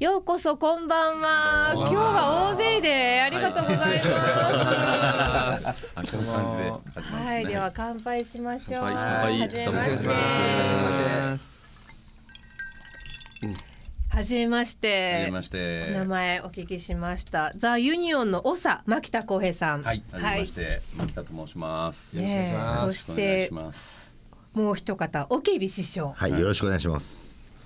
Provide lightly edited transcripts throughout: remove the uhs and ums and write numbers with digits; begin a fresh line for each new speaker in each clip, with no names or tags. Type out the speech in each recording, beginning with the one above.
ようこそこんばんは。今日は大勢でありがとうございます。
あ、こんな感じで。
はい、では乾杯しましょう。
乾杯。
はじめまして。はじめまして。お名前お聞きしました。ザ・ユニオンの長牧田浩平さん。
はい、はじめまして、牧田と申します。よろしくお願いします。
そしてもう一方、オケビ師匠。
はい、よろしくお願いします。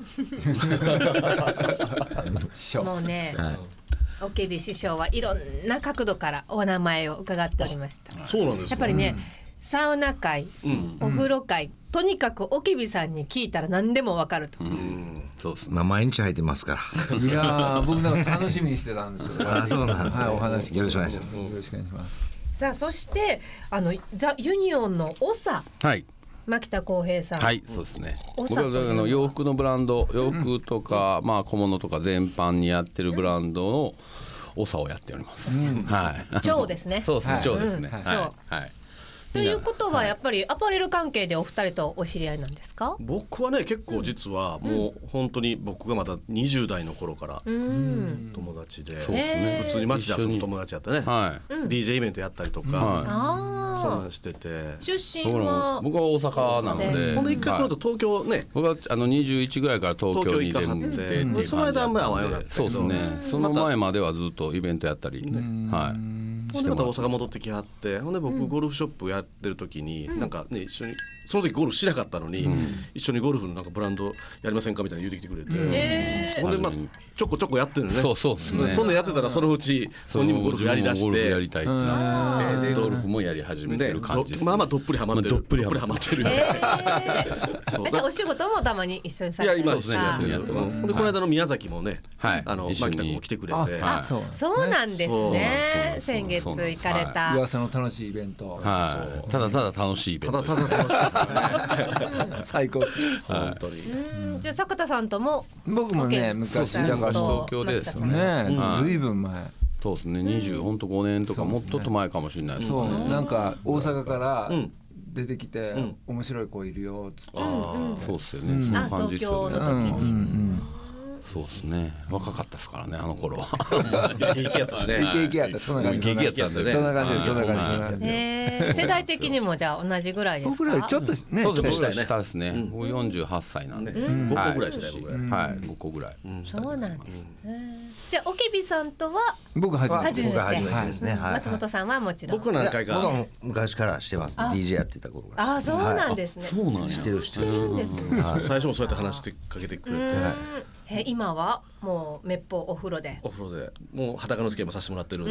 もうね、オケビ師匠はいろんな角度からお名前を伺っておりました。
そうなんです。
やっぱりね、サウナ会、お風呂会、とにかくオケビさんに聞いたら何でもわかると。
そうです。毎日入ってますから。
いや僕なんか楽しみにしてたんですよ。
あ、そうなんですね。
はい、お話
よろしくお願いします。
よろしくお願いします。
さあ、そしてザ・ユニオンの長。
はい。
牧田浩平さん。
はい、そうですね。僕
は
は洋服のブランド、洋服とか、まあ小物とか全般にやってるブランドの長をやっております。はい。
長ですね。
そうですね。長ですね。
長。
はい。
ということはやっぱりアパレル関係でお二人とお知り合いなんですか？
僕はね、結構実はもう本当に僕がまだ20代の頃から友達で、普通に街で遊ぶ友達やったね。DJ イベントやったりとか、そんなんしてて。
出身は
僕は大阪なので、
ほんで一回この後東京ね、
僕は21ぐらいから東京に出て、
その間あんまり会わなかったけど、
そうですね。その前まではずっとイベントやったり、はい。
ほんでまた大阪戻ってきはって、ほんで僕ゴルフショップやってる時になんかね、一緒にその時ゴルフしなかったのに、一緒にゴルフのなんかブランドやりませんかみたいな言うてきてくれて、ほんでまあちょこちょこやってるね。
そうですね。
そんなやってたらそのうち本人もゴルフやりだして、ゴルフ
やりたいってなって、ゴルフもやり始めてる感じです。
まあまあどっぷりハマってる。どっぷりハマってる。
じゃあお仕事もたまに一緒にされてますか？
いや、今一緒にやってます。でこの間の宮崎もね、牧田君も来てくれて、
そうなんですね。先月行かれた
噂の楽しいイベント。
はい。ただただ楽しいイベント。
ただ楽しい。
最高です。
本当に。
じゃあ坂田さんとも
僕もね、昔だから
東京でです
ね、ずいぶん前。
そうですね。本当5年とかもっと前かもしれないです。
そう、なんか大阪から出てきて面白い子いるよっつって。
そうですよね。そんな感じですよね。
東京の時に。
そうですね。若かったですからね、あの頃は。
イケイケやったしね。
イケイケやった。そんな感じ。
イケイケやったんでね。
そんな感じ。
世代的にもじゃあ同じぐらいですか？
僕らよりちょっとね、
そうですね。下ですね。僕48歳なんで。
5個ぐらいしたよ僕。
はい、5個ぐらい。
そうなんですね。じゃあオケビさんとは
僕初めて
ですね。
松本さんはもちろん。
僕は何回か。
僕は昔からしてます。DJ やってたことが。
あ、そうなんですね。
そうなん
してる。
してるんです。
最初もそうやって話してかけてくれて。
今はもうめっぽうお風呂で
もう裸の付き合いもさせてもらってるんで、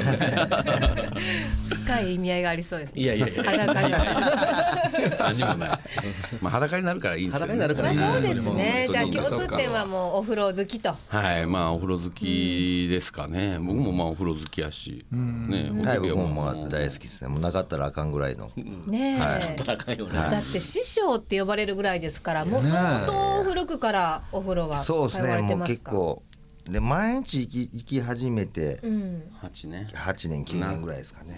深い意味合いがありそうですね。
いや
裸に
何にもない。まあ裸になるからいいんですよ。
裸になるからいい。
そうですね。じゃあ共通点はもうお風呂好きと。
はい、まあお風呂好きですかね。僕もまあお風呂好きやし、ね。
はい、僕も大好きですね。もうなかったらあかんぐらいの。
ねえ。だって師匠って呼ばれるぐらいですから、もう相当古くからお風呂は。
そうですね。もう結構で毎日行き始めて
8年
9年ぐらいですかね。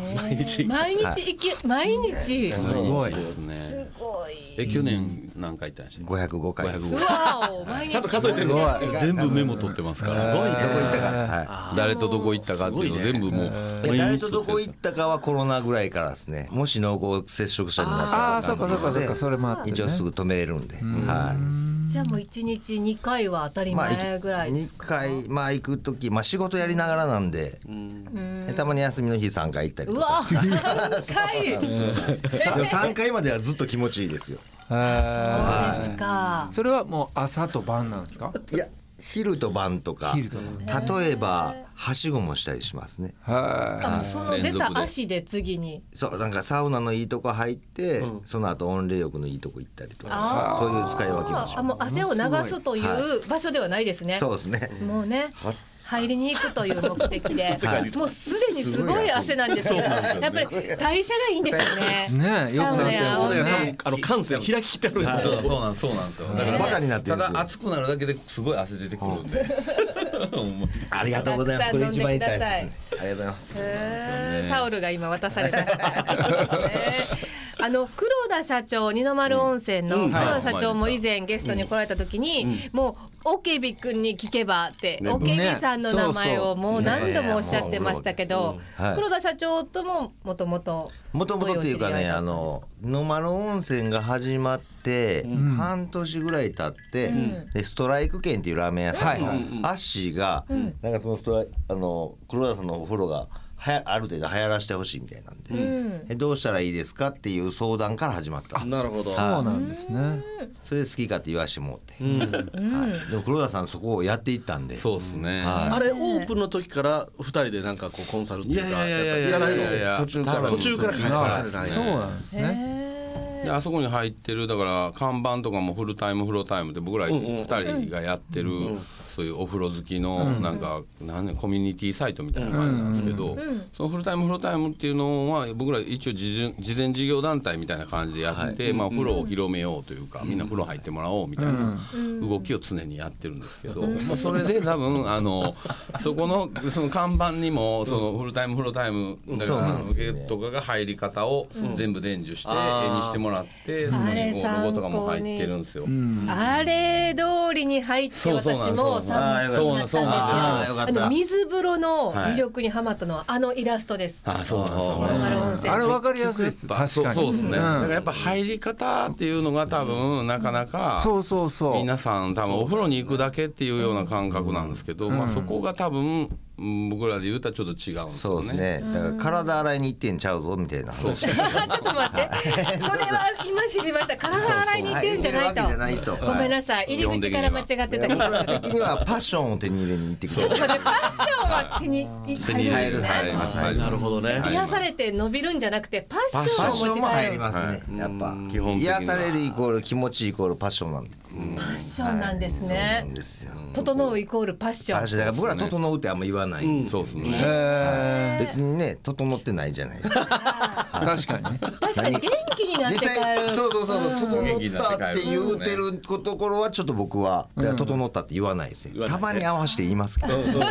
毎日
すごいですね。
すごい。
去年何回行ったんでしたっけ
？505回。
うわお、毎日
ちゃんと数えてる。
全部メモ取ってますから。
すごいね。
どこ行ったか。
誰とどこ行ったかっていうの全部もう。
誰とどこ行ったかはコロナぐらいからですね。もし濃厚接触者になったら、
ああ、そうか、それもあって
一応すぐ止めれるんで。
じゃあもう1日2回は当たり前ぐらいですか
？2回行くとき、仕事やりながらなんで、たまに休みの日3回行ったりとか。
うわ、3回
でも3回まではずっと気持ちいいですよ。
そうですか。
それはもう朝と晩なんですか？
いや、昼と晩とか、例えばはしごもしたりしますね。
その出た足で次に
そう、なんかサウナのいいとこ入って、その後温冷浴のいいとこ行ったりとか、そういう使い分けもします。
もう汗を流すという場所ではないですね。
そうですね。
もうね、入りに行くという目的で、もうすでにすごい汗なんですけど、やっぱり代謝がいいんでしょうね。
ね、よくなって
多分感性開ききってあるんですよ。
そうなんですよ。だから
バカになってるんですよ。
ただ熱くなるだけですごい汗出てくるんで。
ありがとうございます。これ一番痛いですね。ありがとうございます。
タオルが今渡されました。 黒田社長、二の丸温泉の黒田社長も以前ゲストに来られた時に、もうオケビ君に聞けばって、オケビさんの名前をもう何度もおっしゃってましたけど、黒田社長とももともと
っていうかね、二の丸温泉が始まって半年ぐらい経って、でストライク軒っていうラーメン屋さんのアッシーが、なんかその黒田さんのお風呂がある程度流行らしてほしいみたいなんで、どうしたらいいですかっていう相談から始まった。
なるほど。
そうなんですね。
それで好きかって言わしてもらって、でも黒田さんそこをやっていったんで。
そうですね。
あれオープンの時から2人でなんかこうコンサルっていうか、じゃないの？途中から書いてある。
そうなんですね。
であそこに入ってるだから看板とかもフルタイムフロータイムで僕ら2人がやってるそういうお風呂好きのなんかコミュニティサイトみたいな感じなんですけど、そのフルタイムフロータイムっていうのは僕ら一応事前事業団体みたいな感じでやって、まあ風呂を広めようというかみんな風呂入ってもらおうみたいな動きを常にやってるんですけど、まあそれで多分そこのその看板にもそのフルタイムフロータイムだからゲートとかが入り方を全部伝授して絵にしてもらって、そのロゴとかも入ってるんですよ。
あれ通りに入って私も参加になったんですよ。水風呂の魅力にハマったのはイラストです。
そうなんです。
あれ分かりやすいです。確かに。
そうですね。だからやっぱ入り方っていうのが多分なかなか皆さん多分お風呂に行くだけっていうような感覚なんですけど、まあそこが多分僕らで言うとちょっと違うんですよね。
そうですね。だから体洗いに行ってんちゃうぞみたいな話。
ちょっと待って。それは今知りました。体洗いに行ってんじゃないと。ごめんなさい。入り口から間違ってた気がする。
的にはパッションを手に入れに行ってくる。
ちょっと待って。パッションは手に入る。
なるほどね。
癒されて伸びるんじゃなくてパッションを持ち帰る。
入りますね。やっぱ癒されるイコール気持ちいいイコールパッションなんで。
パッションなんですね。整うイコールパッション。
だから僕ら整うってあんま言わない。
そうですね。
別にね整ってないじゃないですか。
確かにね。
確かに元気になって帰る。
そう整ったって言うてるところはちょっと僕は整ったって言わないですね。たまに合わせて言いますけど。僕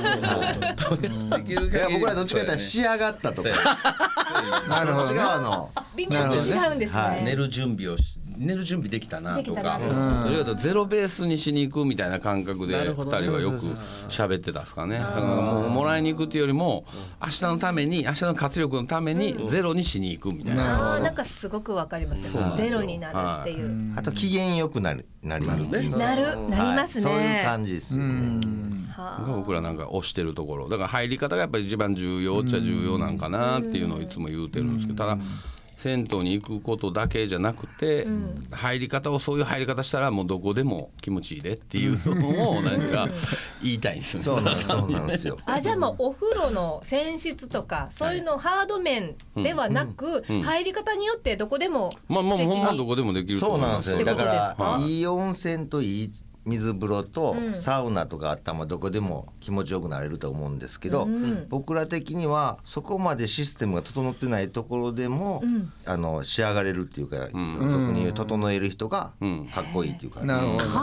らどっちかというと仕上がったとか。
なるほど。
微妙に違うんですね。
寝る準備できたなとか、どれかとゼロベースにしに行くみたいな感覚で2人はよく喋ってたんですかね。だからもうもらいに行くっていうよりも明日の活力のためにゼロにしに行くみたいな。
なんかすごくわかります。ゼロになるっていう。
あと機嫌よくなりますね。
なりますね。
そういう感じですよね。
僕らなんか推してるところだから入り方がやっぱり一番重要っちゃ重要なんかなっていうのをいつも言うてるんですけど、ただ銭湯に行くことだけじゃなくて、入り方をそういう入り方したらもうどこでも気持ちいいでっていうのをなんか言いたいんですよね。
そうなんですよ。
じゃあもうお風呂の泉質とかそういうのハード面ではなく、入り方によってどこでも
ほんまどこでもできると思います。
そうなんですよ。だからいい温泉といい水風呂とサウナとかあったらどこでも気持ちよくなれると思うんですけど、僕ら的にはそこまでシステムが整ってないところでも仕上がれるっていうか、特に整える人がかっこいいっていうか。
なるほど。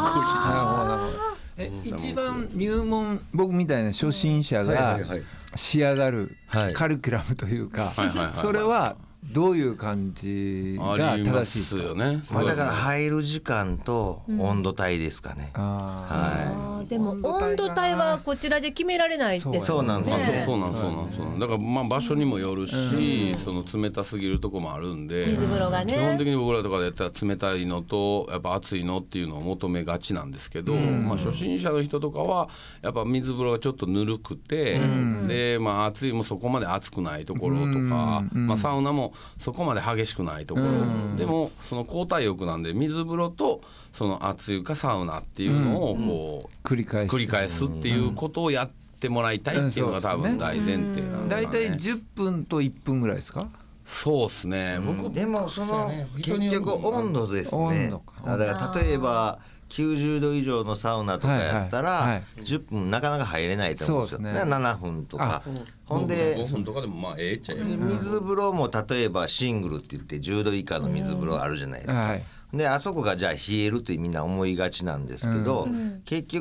一番入門僕みたいな初心者が仕上がるカリキュラムというか、それはどういう感じが正しいですか？
だから入る時間と温度帯ですかね。
でも温度帯はこちらで決められないですよね。
そうなんです。
だからまあ場所にもよるし、その冷たすぎるとこもあるんで、
水風呂がね。
基本的に僕らとかでやったら冷たいのとやっぱ熱いのっていうのを求めがちなんですけど、まあ初心者の人とかはやっぱ水風呂がちょっとぬるくて、でまあ熱いもそこまで熱くないところとか、まあサウナもそこまで激しくないところ、でもその交代浴なんで水風呂とその熱いかサウナっていうのをこう繰り返すっていうことをやってもらいたいっていうのが多分大前提なんですかね。
だいたい10分と1分ぐらいですか？
そうですね。
でもその結局温度ですね。だから例えば90度以上のサウナとかやったら10分なかなか入れないと思うんですよ。7分とか。ほんで
5分とかでもまあええっちゃええ。
水風呂も例えばシングルって言って10度以下の水風呂あるじゃないですか。であそこがじゃあ冷えるってみんな思いがちなんですけど、結局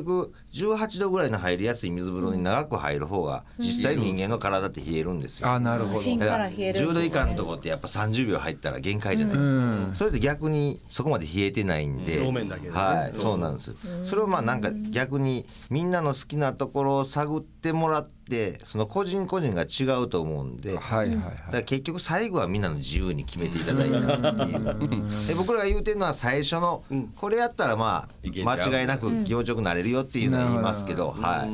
18度ぐらいの入りやすい水風呂に長く入る方が実際人間の体って冷えるんですよ。
あ、なるほど。
芯から冷える。
10度以下のとこってやっぱ30秒入ったら限界じゃないですか。それで逆にそこまで冷えてないんで、
表面だけでね。
はい、そうなんです。それをまあなんか逆にみんなの好きなところを探ってもらって、その個人個人が違うと思うんで、だから結局最後はみんなの自由に決めていただいたっていう。で僕らが言うてるのは最初のこれやったらまあ間違いなく気持ちよくなれるよっていうのは言いますけど、はい。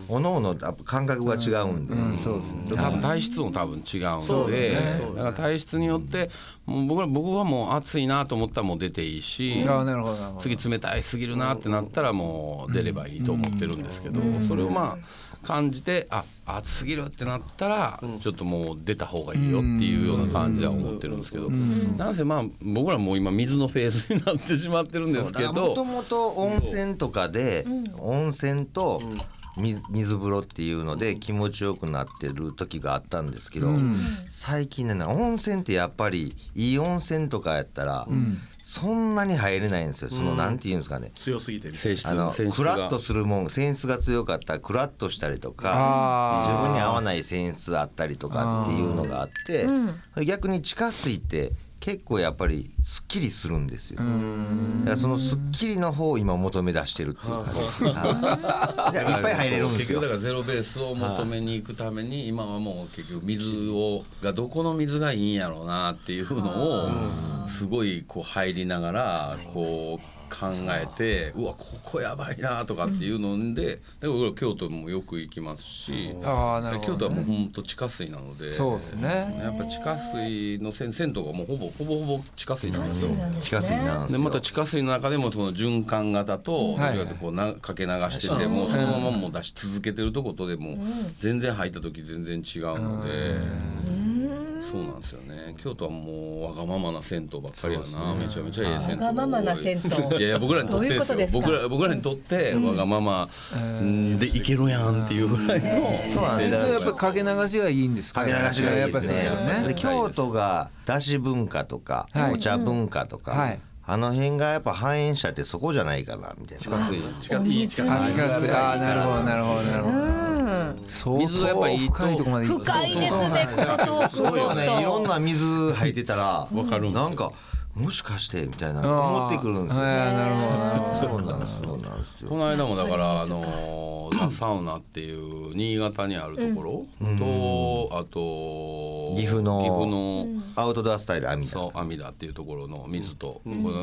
おのおの感覚が違うんで、
そうですね。
多分体質も多分違うので、だから体質によってもう僕はもう暑いなと思ったらもう出ていいし、次冷たいすぎるなってなったらもう出ればいいと思ってるんですけど、それをまあ感じて暑すぎるってなったらちょっともう出た方がいいよっていうような感じは思ってるんですけど、なんせまあ僕らもう今水のフェーズになってしまってるんですけど、
もともと温泉とかで温泉と水風呂っていうので気持ちよくなってる時があったんですけど、最近ね温泉ってやっぱりいい温泉とかやったらそんなに入れないんですよ。そのなんていうんですかね、
強すぎて
性質
クラッとするもん、泉質が強かったらクラッとしたりとか自分に合わない泉質あったりとかっていうのがあって、逆に地下水って結構やっぱりすっきりするんですよ。だからそのすっきりの方を今求め出してるっていう感じ。いっぱい入れるんですよ。
結局だからゼロベースを求めに行くために今はもう結局水がどこの水がいいんやろうなっていうのをすごいこう入りながらこう考えて、うわここやばいなとかっていうので、だから京都もよく行きますし、京都はもう本当地下水なので、
そうですね。
やっぱ地下水の銭湯がもうほぼ地下水なんですよ。
地下水なんですよ。
でまた地下水の中でもその循環型とこうかけ流しててもそのままもう出し続けてるとことでも全然入った時全然違うので。そうなんですよね。京都はもうわがままな銭湯ばっかりやな。めちゃめちゃいい銭湯。
わがままな銭湯。
いや僕らにとってですよ。僕らにとってわがままでいけるやんっていうぐらいの。
そうなんです。
やっぱかけ流しがいいんですか。
かけ流しがいいですね。で京都がだし文化とかお茶文化とか。あの辺がやっぱ繁栄者ってそこじゃないかなみたいな。
地下水。
ああなるほどなるほどなるほど。
水がやっぱいいと
深いですねこのトーク。
そうね、いろんな水入ってたらなんかもしかしてみたいな思ってくるんですよ。
なるほど。
そうなんですよ。
この間もだからザ・サウナっていう新潟にあるところと、あと
岐阜のアウトドアスタイル阿弥
陀っていうところの水と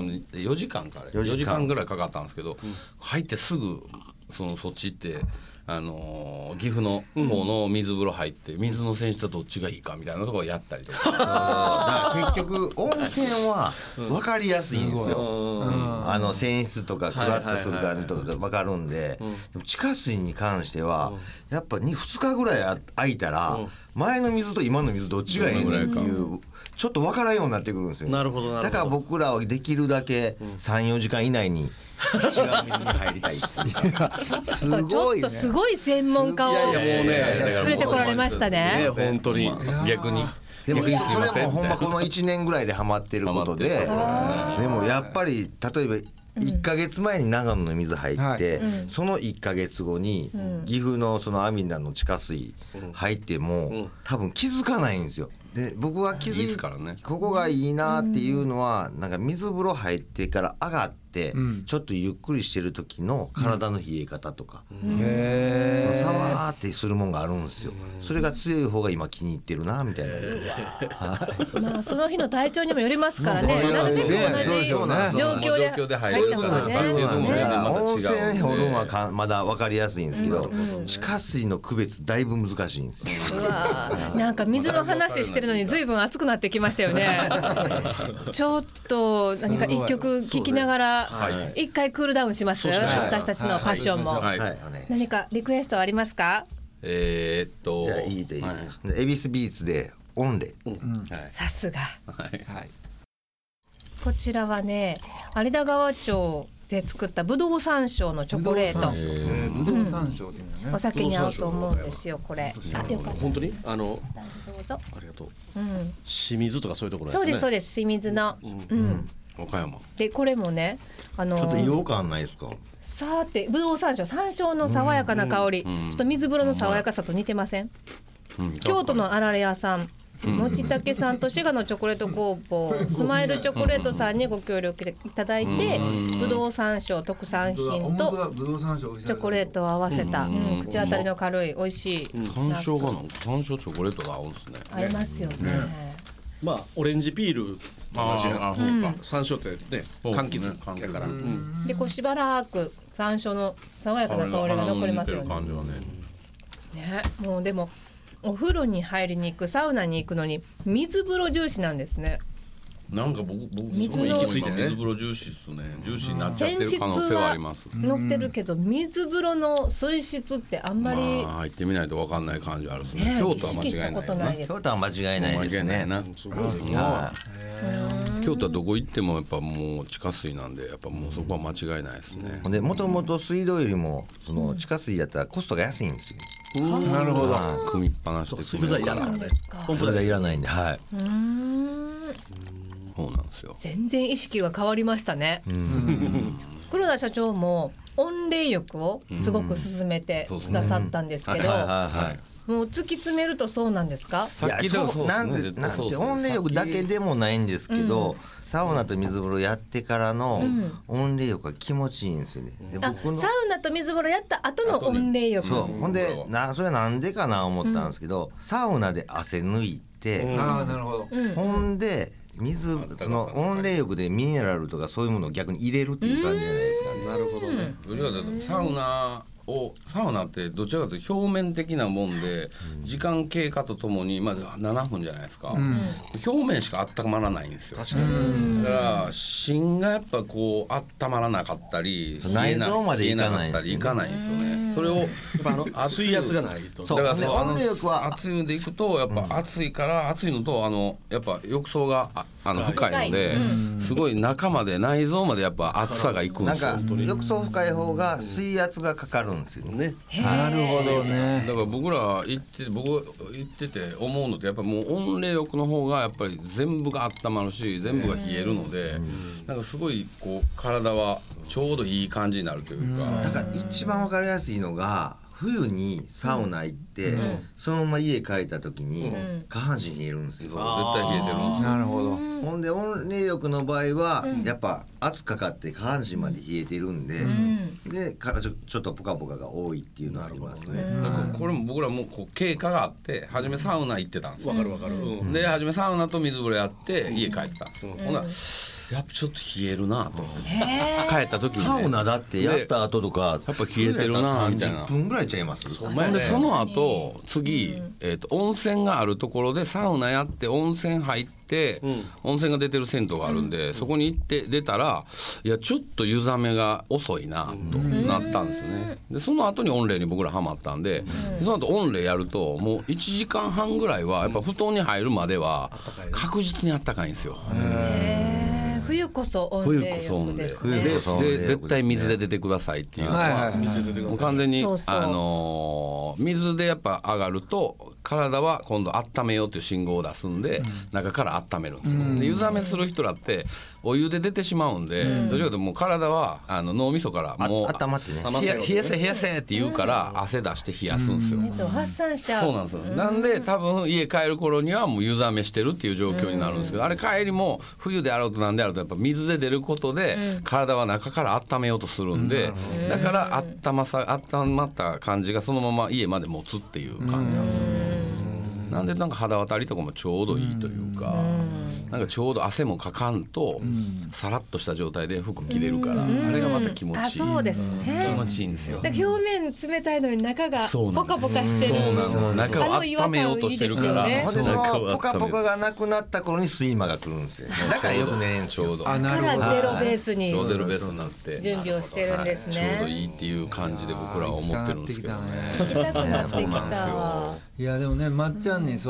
4時間ぐらいかかったんですけど、入ってすぐそっち行って岐阜の方の水風呂入って水の泉質はどっちがいいかみたいなところをやったりとか。だ
から結局温泉は分かりやすいんですよ。泉質とかクラッとする感じとかで分かるんで、でも地下水に関してはやっぱ2日ぐらい空いたら前の水と今の水どっちがええねんっていうちょっと分からんようになってくるんですよ。
なるほど。
だから僕らはできるだけ 3,4 時間以内に違う水に入りたいっていうか。
ちょっとすごい専門家を連れてこられましたね。
本当に
逆に。
でもそれもほんまこの1年ぐらいでハマってることで、でもやっぱり例えば1ヶ月前に長野の水入って、その1ヶ月後に岐阜のその阿弥陀の地下水入っても多分気づかないんですよ。で僕は気づいてここがいいなっていうのはなんか水風呂入ってから上がってちょっとゆっくりしてる時の体の冷え方とか、そのサワーってするもんがあるんですよ。それが強い方が今気に入ってるなみたいな。
まあその日の体調にもよりますからね。なるべく同じ状況で入った方がね。
温泉ほどはまだ分かりやすいんですけど、地下水の区別だいぶ難しいんですよ。
なんか水の話してるのに随分熱くなってきましたよね。ちょっと何か一曲聴きながら一回クールダウンします。私たちのパッションも。何かリクエストありますか？
じゃあいいですか。恵比寿ビーツでオンレ。
さすが。こちらはね有田川町で作ったぶどう山椒のチョコレート。
ぶどう山椒っていうのね。
お酒に合うと思うんですよこれ。よかった。
本当に
どうぞ。
ありがとう。清水とかそういうところですね。
そうですそうです清水の。
岡山。
でこれもね
ちょっと硫黄感ないですか？
さーってぶどう山椒の爽やかな香り、ちょっと水風呂の爽やかさと似てません？京都のあられ屋さん、もちたけさんと滋賀のチョコレート工房スマイルチョコレートさんにご協力いただいて、ぶどう山椒特産品とチョコレートを合わせた、口当たりの軽い美味しい
山椒が山椒チョコレートが合うんですね。
合いますよね。
まあオレンジピールと同じな、山椒ってね柑橘だから、
でこうしばらく山椒の爽やかな香りが残りますよね。ね、もうでもお風呂に入りに行くサウナに行くのに水風呂重視なんですね。
なんか僕すごい行き着いてね、水風呂重視っすね。重視になっちゃってる可能性はあります。
乗ってるけど水風呂の水質ってあんまり、
入ってみないと分かんない感じあるですね。京都は間違いない。
京都は間違いないですね。
京都はどこ行ってもやっぱもう地下水なんで、やっぱもうそこは間違いないですね。
でもともと水道よりもその地下水やったらコストが安いんですよ。
なるほど。
組みっぱなしで
水道いらないからね。
ポンプ代いらないんで、はい。
そうなんですよ。
全然意識が変わりましたね。黒田社長も温冷浴をすごく勧めてくださったんですけど、もう突き詰めるとそうなんですか？
さっきのなんて温冷浴だけでもないんですけど、サウナと水風呂やってからの温冷浴が気持ちいいんですよね。で
サウナと水風呂やった後の温冷浴。
そう。ほんでそれはなんでかな思ったんですけど、サウナで汗抜いて、
なるほど。
ほんでその温冷浴でミネラルとかそういうものを逆に入れるっていう感じじゃないですかね。
なるほどね。
サウナってどちらかというと表面的なもんで、時間経過とともに、7分じゃないですか、表面しか温まらないんですよ。確かに。だから芯がやっぱこう温まらなかったり
内臓までいかないん
ですよね。それを
水圧がないと。
だから熱いのでいくとやっぱ熱いから熱いのとやっぱ浴槽が深いので、すごい中まで内臓までやっぱ熱さがいくんですよ。
なんか浴槽深い方が水圧がかかるんですよね。
なるほどね。
だから僕行ってて思うのってやっぱもう温冷浴の方がやっぱり全部が温まるし全部が冷えるので、なんかすごいこう体はちょうどいい感じになるというか。
だから一番わかりやすいのが冬にサウナ行って、そのまま家帰った時に下半身冷えるんですよ。
絶対冷えてるんですよ。
なるほど。
ほんで温冷浴の場合はやっぱ圧かかって下半身まで冷えてるんで、でちょっとポカポカが多いっていうのはありますね。
だからこれも僕らもこう経過があって初めサウナ行ってたんですよ。
わかるわかる。
で初めサウナと水風呂やって家帰ってたんですよ。ほんならやっぱちょっと冷えるなと帰った時に、
サウナだってやった後とか
やっぱ冷えてるなみたいな。
30分ぐらいちゃいます。
でその後次、温泉があるところでサウナやって温泉入って、温泉が出てる銭湯があるんで、そこに行って出たらいやちょっと湯冷めが遅いなとなったんですよね。でその後に温冷に僕らハマったんで、その後温冷やるともう1時間半ぐらいはやっぱ布団に入るまでは確実にあったかいんですよ。
冬こそ温冷浴ですね。
で絶対水で出てくださいっていうのはもう完全に水でやっぱ上がると体は今度温めようという信号を出すんで、中から温めるんですよ。で湯冷めする人らってお湯で出てしまうんで、どちらかというともう体は脳みそからもう
温まってね、
冷やせ冷やせって言うから汗出して冷やすんですよ。
熱を発散しちゃう。
そうなんですよ。なんで多分家帰る頃にはもう湯冷めしてるっていう状況になるんですけど、あれ帰りも冬であろうとなんであろうとやっぱ水で出ることで体は中から温めようとするんで、だから温まった感じがそのまま家まで持つっていう感じなんですよ。なんでなんか肌渡りとかもちょうどいいというか、なんかちょうど汗もかかんとさらっとした状態で服着れるから、あれがまた気持ちいい。
そうですね。
気持ちいいんですよ。
だから表面冷たいのに中がポカポカしてる。
そうなんです。中を温めようとしてるから。
ほんでそのポカポカがなくなった頃に睡魔が来るんですよ。だからよく寝れんすよ。
ちょうど。
だからゼロベースに
ゼロベースになって
準備をしてるんですね。
ちょうどいいっていう感じで僕らは思ってるんですけどね。
行きたくなってきた。
いやでもね、まっちゃんにそう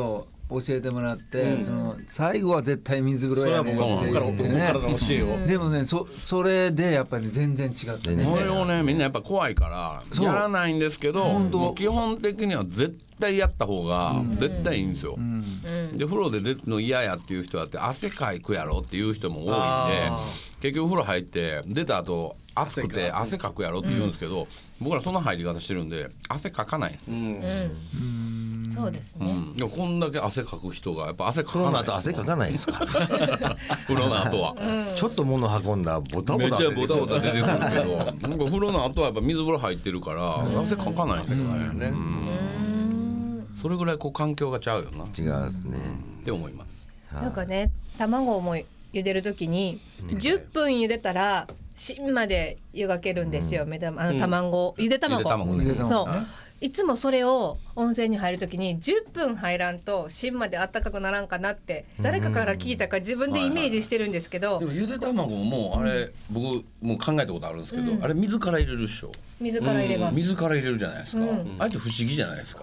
教えてもらって、その最後は絶対水風呂やねんって
ここからの教えを。
でもねそれでやっぱり全然違ってね。
これをねみんなやっぱ怖いからやらないんですけど、もう基本的には絶対やった方が絶対いいんですよ。で風呂で出るの嫌やっていう人だって汗かくやろっていう人も多いんで、結局風呂入って出た後暑くて汗かくやろって言うんですけど、僕らその入り方してるんで汗かかないんですよ。
そうですね。
でもこんだけ汗かく人がやっぱ汗かかない。
風呂の後汗かかないですか？
風呂の後は
ちょっと物運んだボタボタ
めっちゃボタボタ出てくるけど、なんか風呂の後はやっぱ水風呂入ってるから汗かかないんですよね。それぐらいこう環境がちゃうよな。
違うですね。
って思います。
なんかね、卵も茹でるときに10分茹でたら芯まで湯がけるんですよ。卵ゆで卵。そう。いつもそれを温泉に入るときに10分入らんと芯まであったかくならんかなって誰かから聞いたか自分でイメージしてるんですけど、
でもゆで卵もあれ僕もう考えたことあるんですけど、あれ水から入れるでしょ。
水から入れます。
水から入れるじゃないですか。あれって不思議じゃないですか。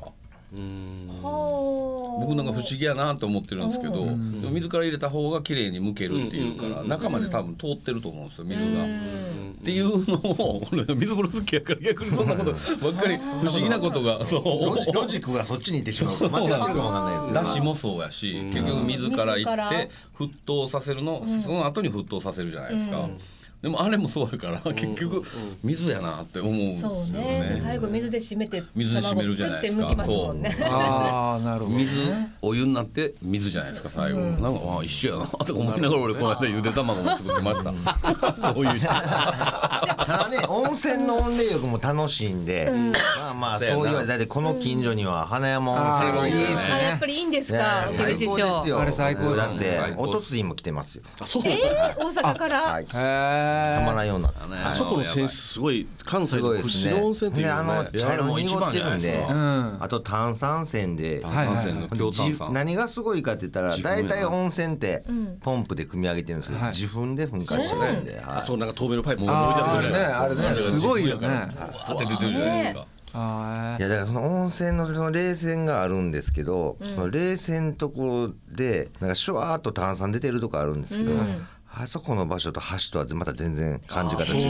僕なんか不思議やなと思ってるんですけど、でも水から入れた方が綺麗に剥けるっていうから中まで多分通ってると思うんですよ水が。っていうのを俺水風呂好きやから逆にそんなことばっかり不思議なことがそう
ロジックがそっちに行ってしまう。間違ってるかもわかんないですけど。
だしもそうやし、結局水からいって沸騰させるの、その後に沸騰させるじゃないですか。でもあれもそうやから結局水やなって思うんですよね。
そうね。で最後水で締めて
水で締めるじゃないですか。
卵プッて剥きますもんね。
ああなるほど。
お湯になって水じゃないですか最後。なんか一緒やなとか思いながら俺この間ゆで卵も作ってました。そういう。
ただね温泉の温冷浴も楽しいんで、まあそういうだってこの近所には花山温泉がいいですね。
やっぱりいいんですか。
最高ですよ。
あれ最高
だっておとついも来てますよ。
大阪から。
たまらんようになった。
あそこの泉質すごい関西の屈指の温泉っていうのね。
茶色に濁ってるんで、あと炭酸泉で、何がすごいかって言ったら大体温泉ってポンプで汲み上げてるんですけど自分で噴火してるんで、
そうなんか透明のパイプも
あれねすごいよね。
当て出てるじゃないですか。
いやだからその温泉のその冷泉があるんですけど、その冷泉のとこでなんかシュワーっと炭酸出てるとこあるんですけど、あそこの場所と橋とはまた全然感じ方違う。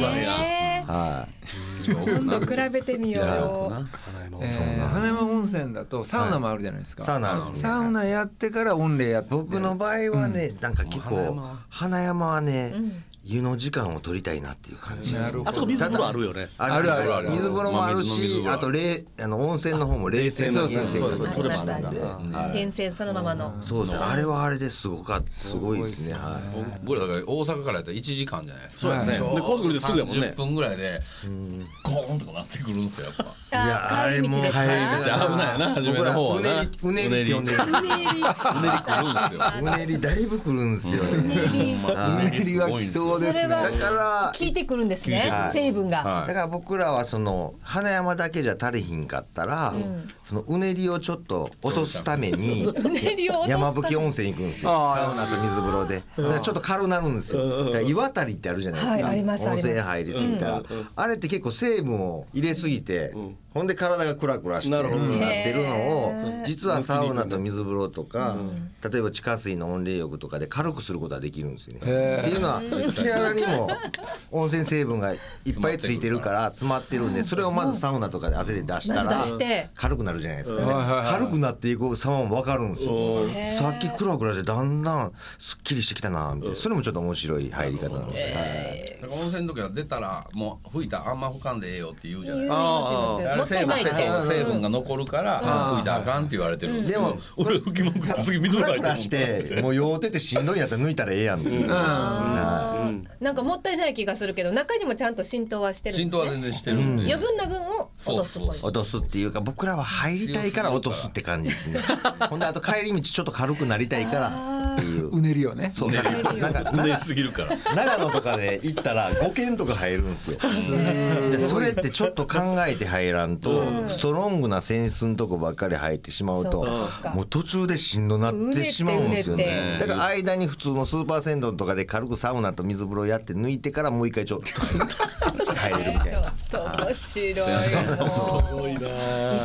今度比べてみよう。
花山温泉だとサウナもあるじゃないですか。
サウナあるんですね。
サウナやってから温冷やって。
僕の場合はね、なんか結構花山はね、湯の時間を取りたいなっていう感じ。
あそこ水風呂あるよね。
ある水風呂もあるし、あと温泉の方も冷泉の源泉が
それもあるんで、源泉そのままの。
そうですね。あれはあれですごいですね。
僕らだから大阪からやったら1時間じゃないですか。
そうやね。で高速ですぐやもんね。
10分ぐらいでゴーンとかなってくるんですよやっぱ。
いやあれも
危ないな初めの方はな。
うねりって呼んでる。
うねり来るんですよ。
うねりだいぶ来るんですよね。
うねりは来そうですね。
だから
効いてくるんですね。成分が。
だから僕らはその花山だけじゃ足りひんかったら、そのうねりをちょっと落とすために山吹温泉行くんですよ。サウナと水風呂で。だからちょっと軽なるんですよ。だから湯渡りってあるじゃないですか。温泉入りすぎたら、あれって結構成分を入れすぎて。ほんで体がクラクラしてなってるのを実はサウナと水風呂とか例えば地下水の温冷浴とかで軽くすることができるんですよね。っていうのは毛穴にも温泉成分がいっぱいついてるから詰まってるんでそれをまずサウナとかで汗で出したら軽くなるじゃないですかね。軽くなっていく様も分かるんですよ。さっきクラクラしてだんだんすっきりしてきたなみたいなそれもちょっと面白い入り方なんですけど、
温泉の時は出たらもう吹いたあんま吹かんでええよって言うじゃないですか。成分が残るから吹いたらあかんって言われてるんです。
でも
俺吹きまくって次水
風呂入してもう酔うててしんどいんやったら抜いたらええやんっていう。
なんかもったいない気がするけど中にもちゃんと浸透はしてるんですね。
浸透は全然してるんで
余分な分を落とすという。
落とすっていうか僕らは入りたいから落とすって感じですね。ほんであと帰り道ちょっと軽くなりたいからっていう
うねりをね。
そうなんか
うねりすぎるから
長野とかで行ったら5軒とか入るんですよ。でそれってちょっと考えて入らんとストロングな泉質のとこばっかり入ってしまうともう途中でしんどなってしまうんですよね。だから間に普通のスーパー銭湯とかで軽くサウナと水風呂やって抜いてからもう一回ちょっと入れるみたいな。
ちょっと面白い。
すごいな。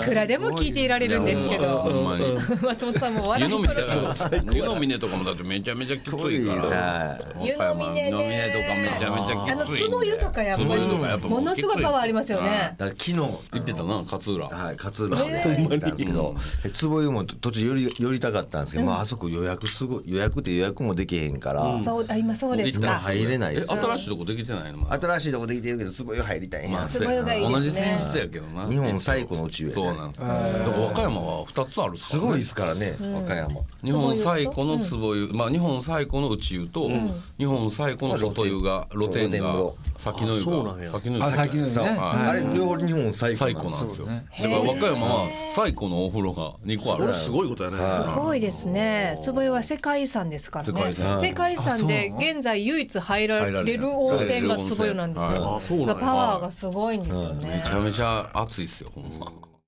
くらでも聞いていられるんですけど、松本さんも笑いそうだ。
湯の峰とかもだってめちゃめちゃきついから。
湯の峰ね。
とかめちゃめちゃきつい。
壺湯とかやっぱりものすごいパワーありますよね。
だから昨日
行ってたな勝浦。
はい勝浦に行ったんですけど、壺湯も途中寄りたかったんですけど、あそこ予約って予約もできへんから。
そう今そうですか。
入れないです。
新しいとこできてないの？
新しいとこできてるけど壺湯入りたいんや。
壺湯がいいですね。
同じ泉質やけどな。
日本最古の宇宙や。
そうなんです。だから和歌山は2つある。
すごいですからね和歌山。
日本最古の壺湯、日本最古の内湯と日本最古の外湯が露天が先の湯が
先の湯ね。
あれ両方日本最古
なんですよ。だから和歌山は最古のお風呂が2個ある。
これすごいことやね。
すごいですね。壺湯は世界遺産ですからね。世界遺産で現在唯一入られる温泉が壺湯なんですよ。パワーがすごいんですよね。
めちゃめちゃ熱いですよほんま。